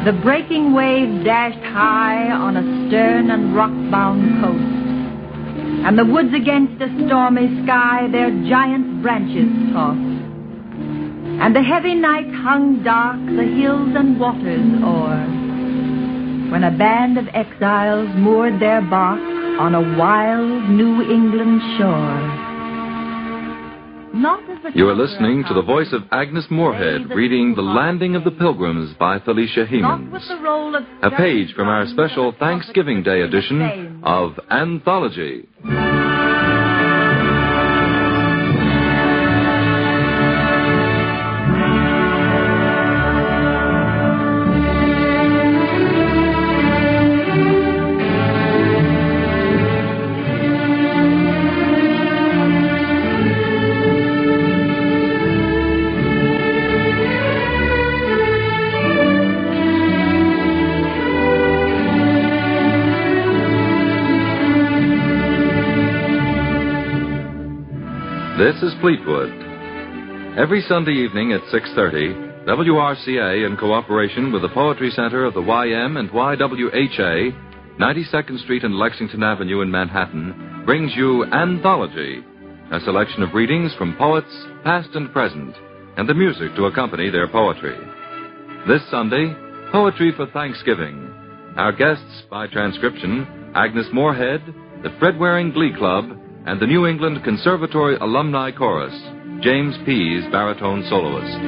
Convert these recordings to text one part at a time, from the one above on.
The breaking waves dashed high on a stern and rock-bound coast, and the woods against a stormy sky their giant branches tossed. And the heavy night hung dark the hills and waters o'er, when a band of exiles moored their bark on a wild New England shore. You are listening to the voice of Agnes Moorehead reading The Landing of the Pilgrims by Felicia Hemans, a page from our special Thanksgiving Day edition of Anthology. This is Fleetwood. Every Sunday evening at 6:30, WRCA, in cooperation with the Poetry Center of the YM and YWHA, 92nd Street and Lexington Avenue in Manhattan, brings you Anthology, a selection of readings from poets, past and present, and the music to accompany their poetry. This Sunday, Poetry for Thanksgiving. Our guests, by transcription, Agnes Moorehead, the Fred Waring Glee Club, and the New England Conservatory Alumni Chorus, James Pease, baritone soloist.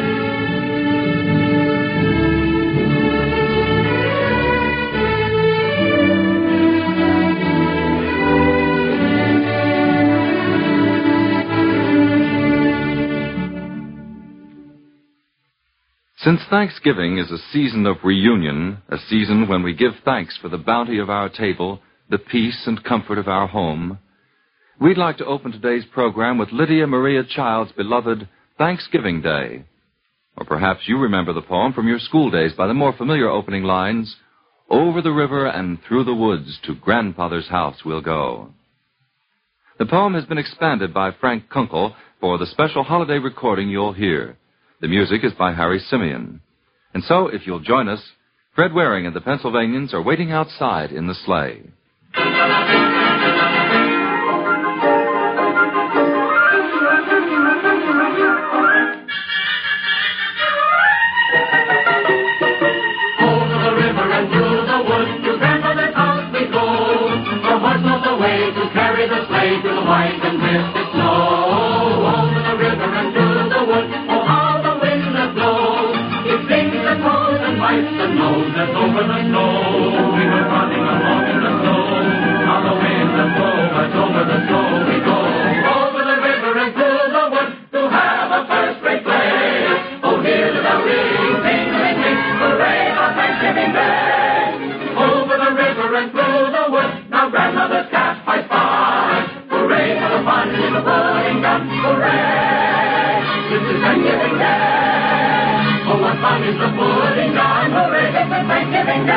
Since Thanksgiving is a season of reunion, a season when we give thanks for the bounty of our table, the peace and comfort of our home, we'd like to open today's program with Lydia Maria Child's beloved Thanksgiving Day. Or perhaps you remember the poem from your school days by the more familiar opening lines, "Over the river and through the woods to grandfather's house we'll go." The poem has been expanded by Frank Kunkel for the special holiday recording you'll hear. The music is by Harry Simeon. And so, if you'll join us, Fred Waring and the Pennsylvanians are waiting outside in the sleigh. Through the white and drifted snow, over the river and through the wood, oh how the wind that blows, it sings and blows and bites and knows that's over the snow. We go running along in the snow, how the wind that blows us over the snow we go. Over the river and through the wood to have a first-rate play. Oh, hear the bell ring, tingling, ring, hooray on Thanksgiving Day. Over the river and through the wood, now grandmother's cat fights fine. Hooray for the fun in the pudding gun, hooray! This is Thanksgiving Day. Oh, what fun is the pudding gun, hooray! This is Thanksgiving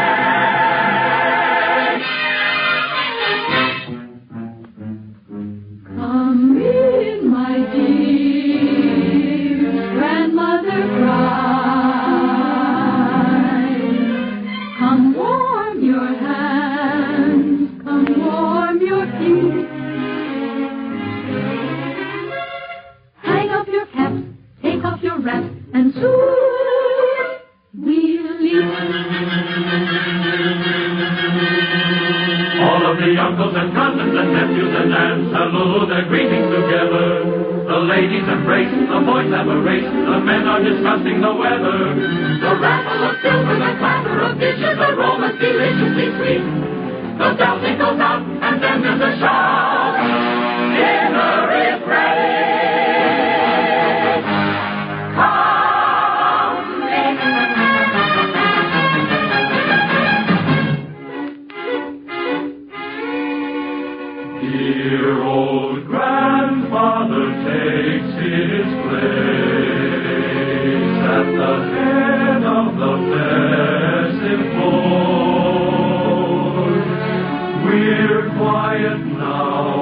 Day. Come in, my dear, grandmother cries. Come warm your hands, come warm your feet. Take off your wrap, and soon we'll eat. All of the uncles and cousins and nephews and aunts halloo their greetings together. The ladies embrace, the boys have a race, the men are discussing the weather. The rattle of silver, the clatter of dishes, the aroma's deliciously sweet. The bell tinkles out, and then there's a shout. Dinner is ready. Dear old grandfather takes his place at the head of the festive board. We're quiet now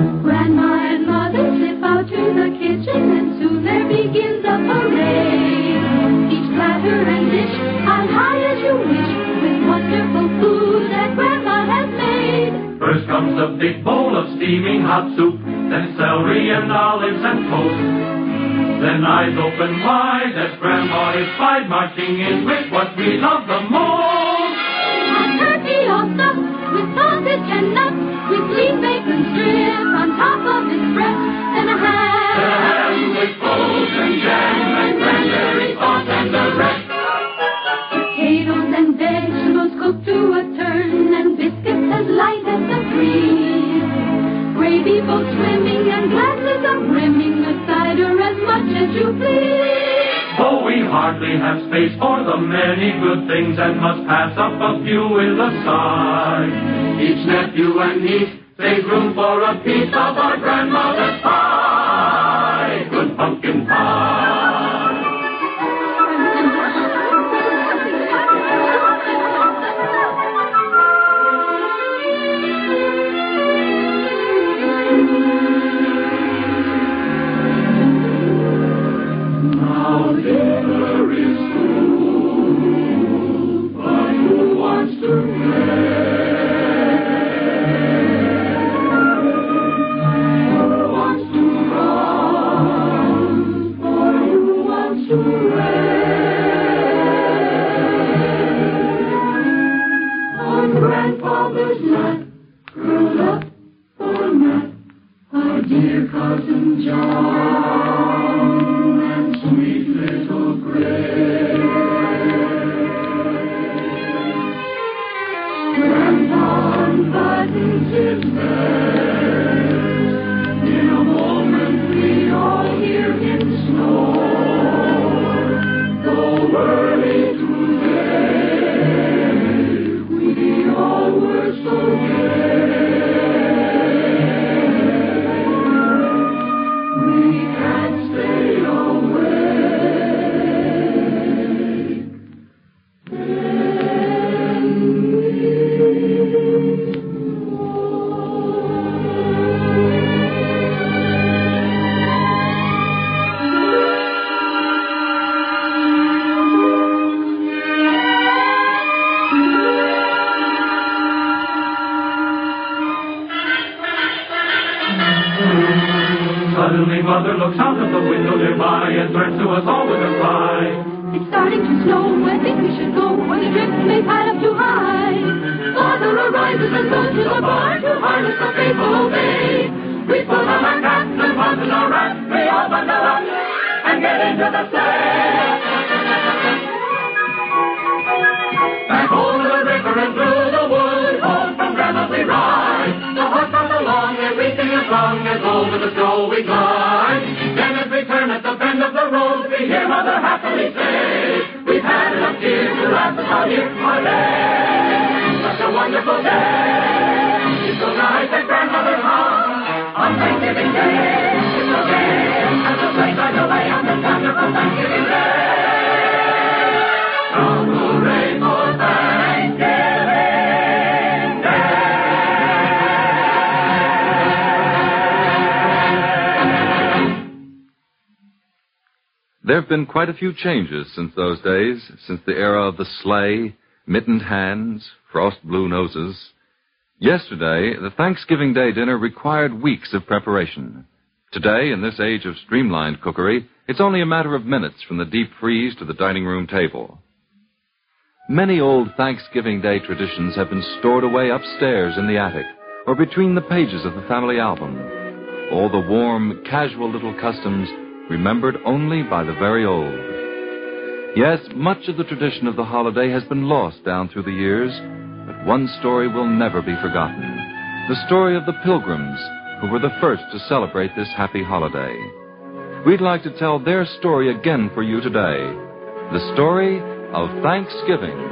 Grandma and Mother slip out to the kitchen, and soon there begins a parade. Each platter and dish on high as you wish, with wonderful food that Grandma has made. First comes the big bowl of steaming hot soup, then celery and olives and toast. Then eyes open wide as Grandma is spied, marching in with what we love the most. A turkey all stuffed with sausage and nuts, with lean bacon strip on top of its breast, and a ham with cloves and jam and cranberry sauce and the rest. Potatoes and vegetables cooked to a turn, and biscuits as light as the breeze. Gravy both swimming and glasses are brimming, with cider as much as you please. Though we hardly have space for the many good things and must pass up a few with a sigh, each nephew and niece save room for a piece of our grandmother's pie, good pumpkin pie. Now dinner is through, but who wants to play? Grandfather's lap, curled up for a nap, our dear cousin John and sweet little Grace. Grandpa unbuttons his vest. In a moment we all hear him snore. Though early today, we all were so gay. We can't stay awake. Then we Suddenly Mother looks out of the window nearby and turns to us all with a cry. It's starting to snow, I think we should go, or the drift may pile up too high. Father arises and goes to the barn to harness the faithful bay. We put on our caps and button our wraps, we all bundle up and get into the sleigh. Back over the river and through the wood, home from Grandma's we ride. The horse comes along, every sing a song, as over the snow we glide. Then as we turn at the bend of the road, we hear Mother happily say, we've had enough tears to last us all year, our day. Such a wonderful day. It's so nice that Grandmother hung on Thanksgiving Day. It's so gay as the sleigh rides away on this wonderful Thanksgiving Day. Come hooray for Thanksgiving Day. There have been quite a few changes since those days, since the era of the sleigh, mittened hands, frost blue noses. Yesterday, the Thanksgiving Day dinner required weeks of preparation. Today, in this age of streamlined cookery, it's only a matter of minutes from the deep freeze to the dining room table. Many old Thanksgiving Day traditions have been stored away upstairs in the attic or between the pages of the family album. All the warm, casual little customs remembered only by the very old. Yes, much of the tradition of the holiday has been lost down through the years, but one story will never be forgotten. The story of the Pilgrims, who were the first to celebrate this happy holiday. We'd like to tell their story again for you today. The story of Thanksgiving.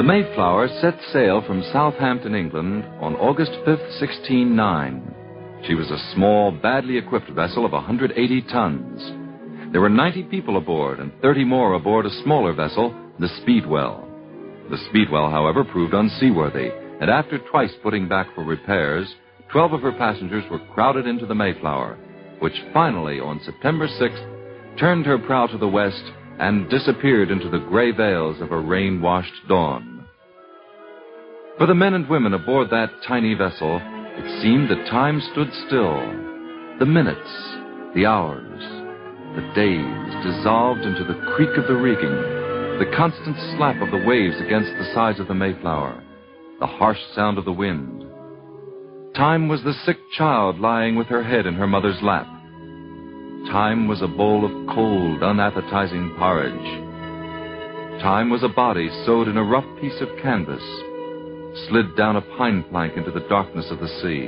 The Mayflower set sail from Southampton, England, on August 5th, 1609. She was a small, badly equipped vessel of 180 tons. There were 90 people aboard and 30 more aboard a smaller vessel, the Speedwell. The Speedwell, however, proved unseaworthy, and after twice putting back for repairs, 12 of her passengers were crowded into the Mayflower, which finally, on September 6th, turned her prow to the west and disappeared into the gray veils of a rain-washed dawn. For the men and women aboard that tiny vessel, it seemed that time stood still. The minutes, the hours, the days dissolved into the creak of the rigging, the constant slap of the waves against the sides of the Mayflower, the harsh sound of the wind. Time was the sick child lying with her head in her mother's lap. Time was a bowl of cold, unappetizing porridge. Time was a body sewed in a rough piece of canvas, slid down a pine plank into the darkness of the sea.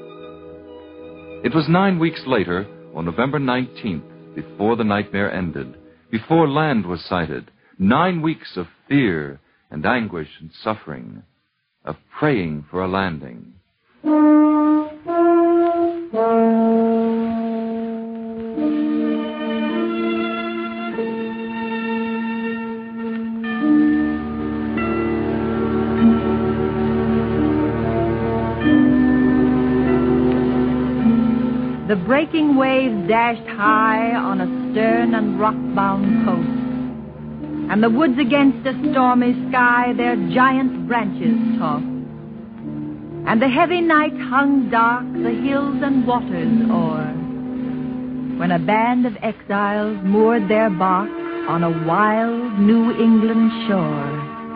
It was 9 weeks later, on November 19th, before the nightmare ended, before land was sighted, 9 weeks of fear and anguish and suffering, of praying for a landing. The breaking waves dashed high on a stern and rock-bound coast, and the woods against a stormy sky their giant branches tossed. And the heavy night hung dark the hills and waters o'er, when a band of exiles moored their bark on a wild New England shore.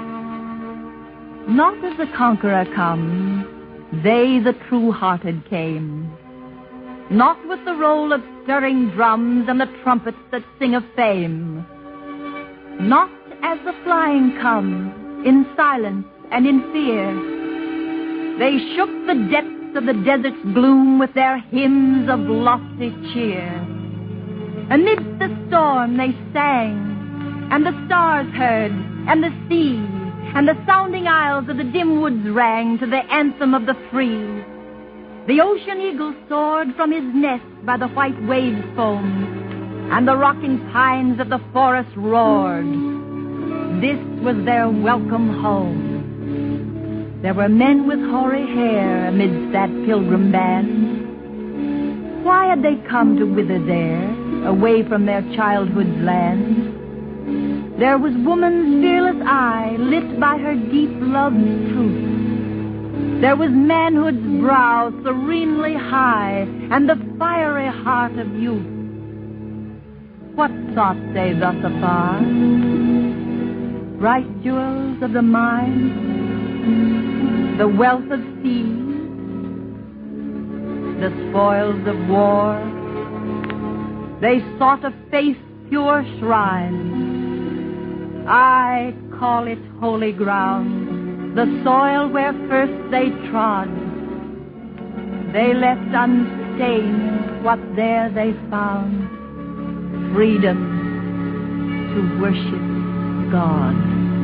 Not as the conqueror comes, they the true-hearted came, not with the roll of stirring drums and the trumpets that sing of fame. Not as the flying come, in silence and in fear. They shook the depths of the desert's gloom with their hymns of lofty cheer. Amidst the storm they sang, and the stars heard, and the sea, and the sounding aisles of the dim woods rang to the anthem of the free. The ocean eagle soared from his nest by the white waves foamed, and the rocking pines of the forest roared. This was their welcome home. There were men with hoary hair amidst that pilgrim band. Why had they come to wither there, away from their childhood's land? There was woman's fearless eye lit by her deep love's truth. There was manhood's brow serenely high, and the fiery heart of youth. What sought they thus afar? Bright jewels of the mine, the wealth of seas, the spoils of war. They sought a faith's pure shrine. I call it holy ground, the soil where first they trod. They left unstained what there they found, freedom to worship God.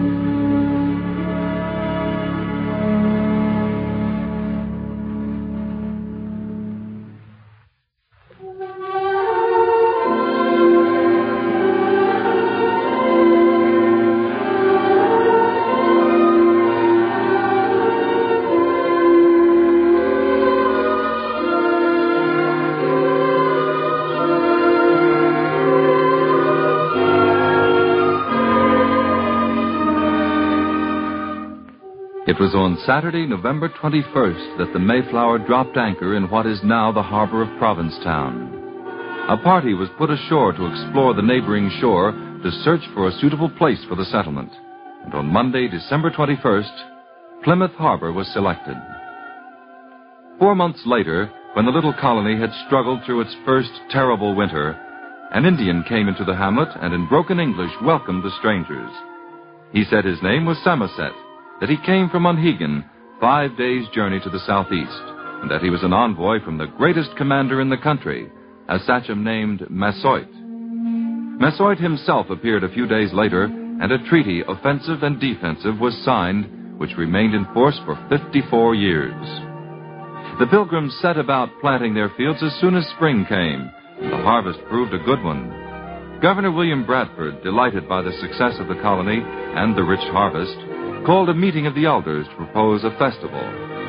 It was on Saturday, November 21st, that the Mayflower dropped anchor in what is now the harbor of Provincetown. A party was put ashore to explore the neighboring shore to search for a suitable place for the settlement. And on Monday, December 21st, Plymouth Harbor was selected. 4 months later, when the little colony had struggled through its first terrible winter, an Indian came into the hamlet and in broken English welcomed the strangers. He said his name was Samoset, that he came from Monhegan, 5 days' journey to the southeast, and that he was an envoy from the greatest commander in the country, a sachem named Massasoit. Massasoit himself appeared a few days later and a treaty, offensive and defensive, was signed, which remained in force for 54 years. The Pilgrims set about planting their fields as soon as spring came. The harvest proved a good one. Governor William Bradford, delighted by the success of the colony and the rich harvest, called a meeting of the elders to propose a festival.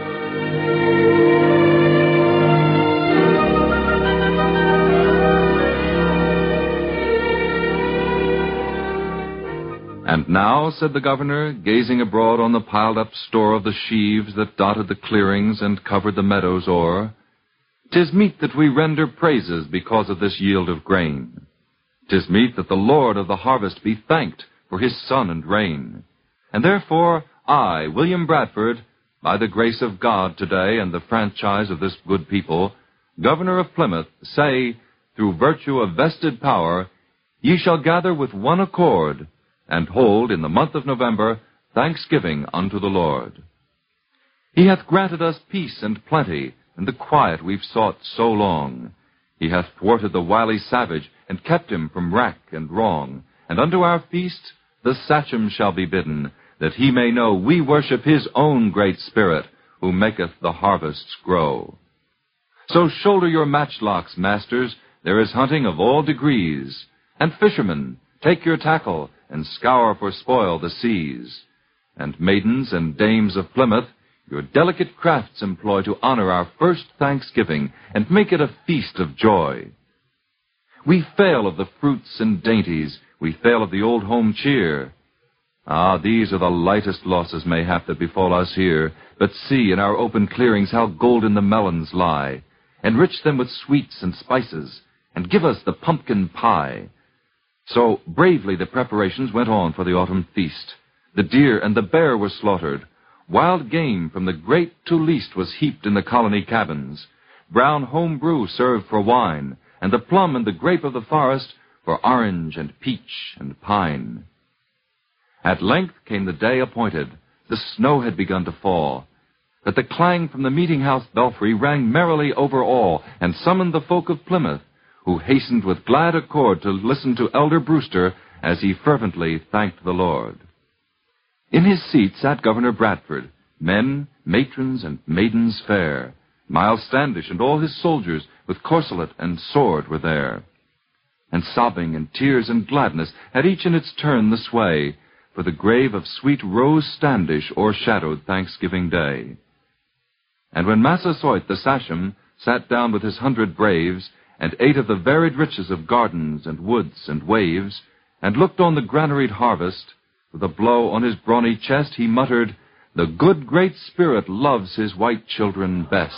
"And now," said the governor, gazing abroad on the piled-up store of the sheaves that dotted the clearings and covered the meadows o'er, "'tis meet that we render praises because of this yield of grain. 'Tis meet that the Lord of the harvest be thanked for his sun and rain. And therefore I, William Bradford, by the grace of God today and the franchise of this good people, Governor of Plymouth, say, through virtue of vested power, ye shall gather with one accord, and hold in the month of November thanksgiving unto the Lord. He hath granted us peace and plenty, and the quiet we've sought so long. He hath thwarted the wily savage, and kept him from wrack and wrong. And unto our feast the Sachem shall be bidden, that he may know we worship his own great Spirit, who maketh the harvests grow. So shoulder your matchlocks, masters, there is hunting of all degrees. And fishermen, take your tackle, and scour for spoil the seas. And maidens and dames of Plymouth, your delicate crafts employ to honor our first Thanksgiving, and make it a feast of joy. We fail of the fruits and dainties, we fail of the old home cheer. Ah, these are the lightest losses mayhap that befall us here. But see in our open clearings how golden the melons lie. Enrich them with sweets and spices, and give us the pumpkin pie. So bravely the preparations went on for the autumn feast. The deer and the bear were slaughtered. Wild game from the great to least was heaped in the colony cabins. Brown home brew served for wine, and the plum and the grape of the forest for orange and peach and pine. At length came the day appointed. The snow had begun to fall, but the clang from the meeting-house belfry rang merrily over all, and summoned the folk of Plymouth, who hastened with glad accord to listen to Elder Brewster as he fervently thanked the Lord. In his seat sat Governor Bradford, men, matrons, and maidens fair. Miles Standish and all his soldiers with corselet and sword were there. And sobbing and tears and gladness had each in its turn the sway, for the grave of sweet Rose Standish o'ershadowed Thanksgiving Day. And when Massasoit the Sachem sat down with his 100 braves, and ate of the varied riches of gardens and woods and waves, and looked on the granaried harvest, with a blow on his brawny chest he muttered, "The good Great Spirit loves his white children best."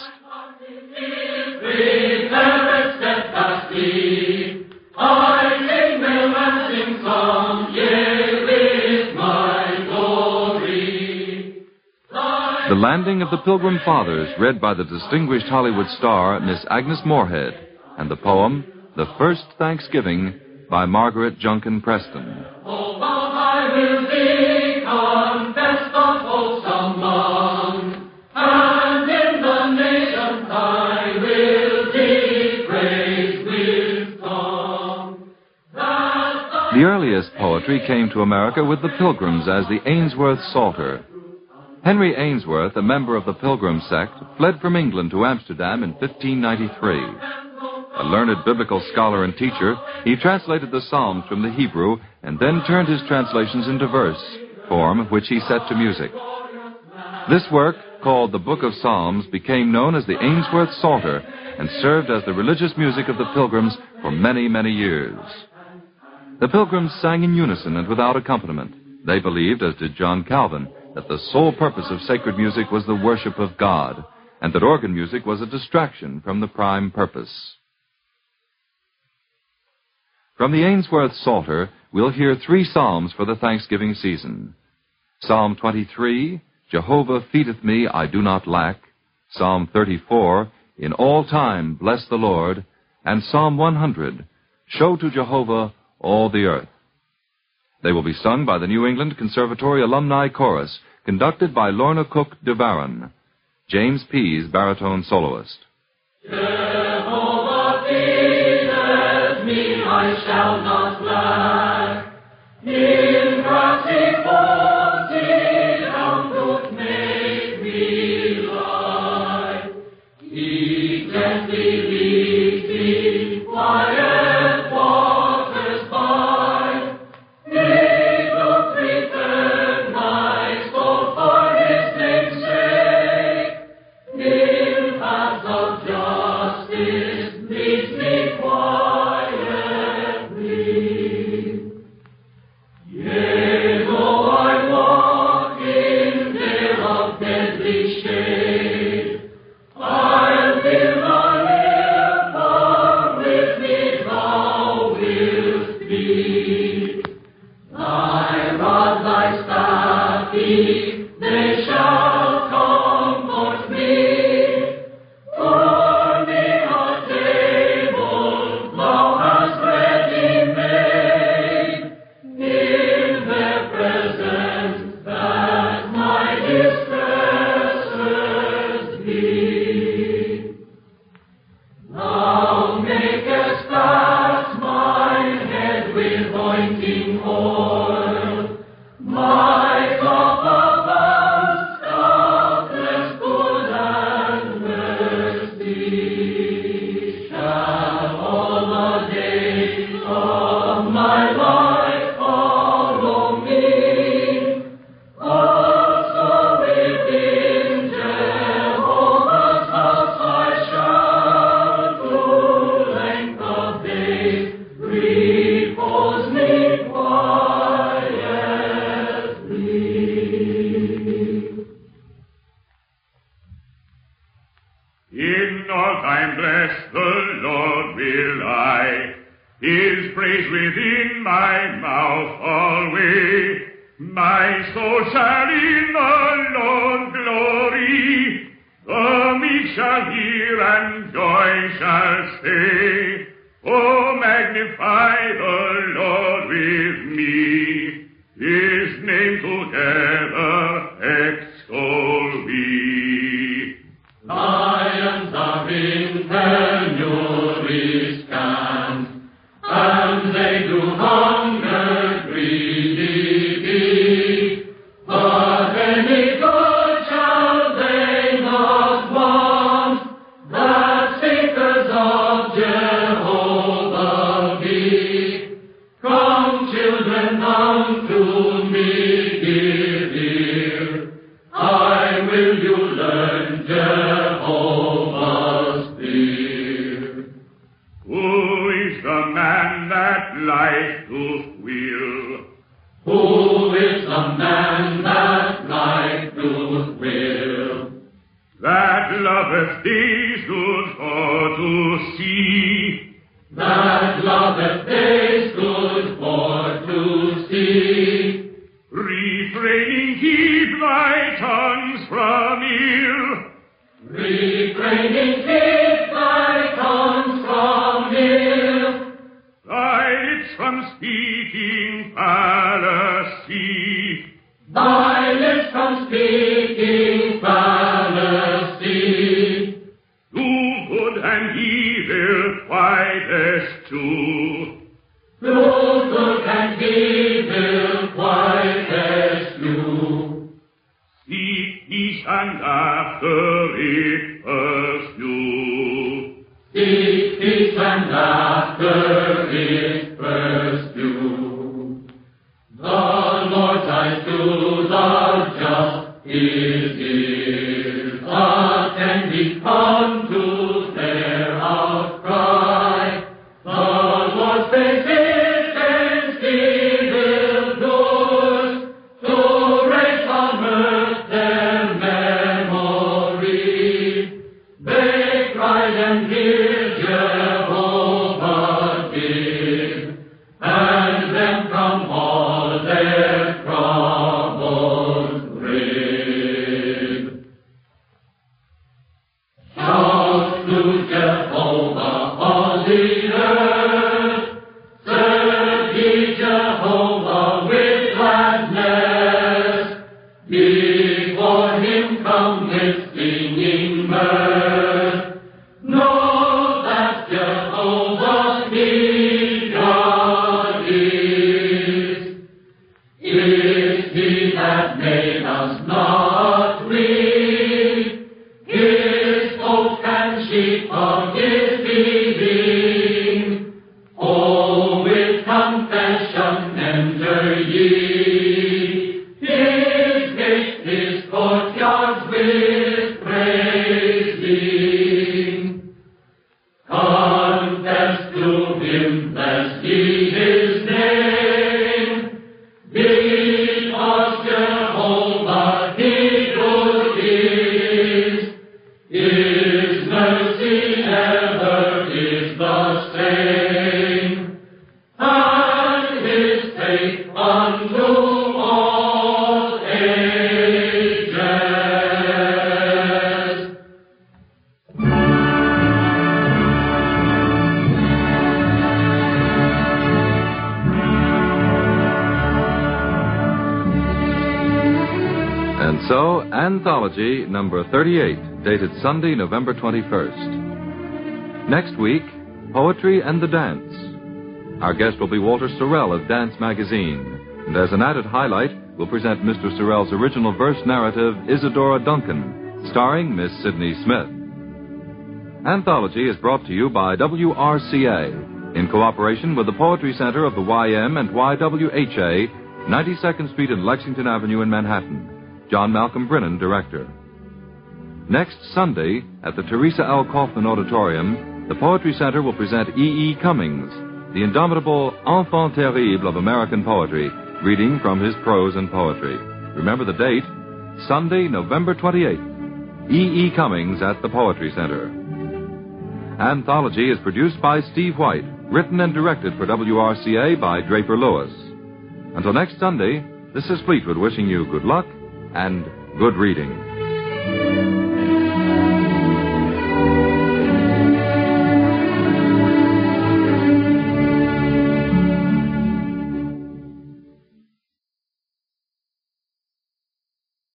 The Landing of the Pilgrim Fathers, read by the distinguished Hollywood star, Miss Agnes Moorehead, and the poem, The First Thanksgiving, by Margaret Junkin Preston. Oh, I will thee confess the wholesome one, and in the nation's I will thee praise with song. The earliest poetry came to America with the Pilgrims as the Ainsworth Psalter. Henry Ainsworth, a member of the Pilgrim sect, fled from England to Amsterdam in 1593. A learned biblical scholar and teacher, he translated the Psalms from the Hebrew and then turned his translations into verse form, which he set to music. This work, called the Book of Psalms, became known as the Ainsworth Psalter and served as the religious music of the Pilgrims for many, many years. The Pilgrims sang in unison and without accompaniment. They believed, as did John Calvin, that the sole purpose of sacred music was the worship of God, and that organ music was a distraction from the prime purpose. From the Ainsworth Psalter, we'll hear 3 psalms for the Thanksgiving season. Psalm 23, Jehovah feedeth me, I do not lack. Psalm 34, In all time bless the Lord. And Psalm 100, Show to Jehovah all the earth. They will be sung by the New England Conservatory Alumni Chorus, conducted by Lorna Cook de Baron. James Pease, baritone soloist. Jehovah feedeth me, I shall not lack. In Christ In all time bless the Lord will I, His praise within my mouth alway. My soul shall in the Lord glory, the meek shall hear and joy shall say, Oh, magnify the Lord with me, His name together extol we. Lions are in penury stand, and they do hunger greedy be. But any good shall they not want, that seekers of Jehovah be. Come, children, unto me give ear, I will you learn Jehovah's fear. Who is the man that life doth will? Who is the man that life doth will? That loveth days good for to see, That loveth days good for to see. refraining keep thy tongues from ill, Refraining keep thy tongues from ill, thy lips from speaking fallacy. thy lips from speaking fallacy. Do good and evil quietest too. Do good and evil quietest you. Seek peace and after it pursue. Seek peace and after it pursue. The Lord's eyes to the just His ears attending unto their outcry. The Lord's face is against evil doers, to raise on earth their memory. They cried and hear Jehovah did, and them from all their troubles rid. Shout to Jehovah all the earth, serve ye Jehovah with gladness, before Him come with singing mirth. Know that Jehovah He God is. Is He that made us not we, His oak and sheep of of his leading. Oh, with confession enter ye his gates, his courtyards with praising. Confess to him, blessed be his name, because Jehovah he good is. His mercy ever is the same, and his faith unto all ages. And so, Anthology number 38, dated Sunday, November 21st. Next week, Poetry and the Dance. Our guest will be Walter Sorrell of Dance Magazine. And as an added highlight, we'll present Mr. Sorrell's original verse narrative, Isadora Duncan, starring Miss Sidney Smith. Anthology is brought to you by WRCA, in cooperation with the Poetry Center of the YM and YWHA, 92nd Street and Lexington Avenue in Manhattan. John Malcolm Brennan, director. Next Sunday, at the Teresa L. Kaufman Auditorium, the Poetry Center will present E.E. Cummings, the indomitable enfant terrible of American poetry, reading from his prose and poetry. Remember the date, Sunday, November 28th. E.E. Cummings at the Poetry Center. Anthology is produced by Steve White, written and directed for WRCA by Draper Lewis. Until next Sunday, this is Fleetwood wishing you good luck and good reading.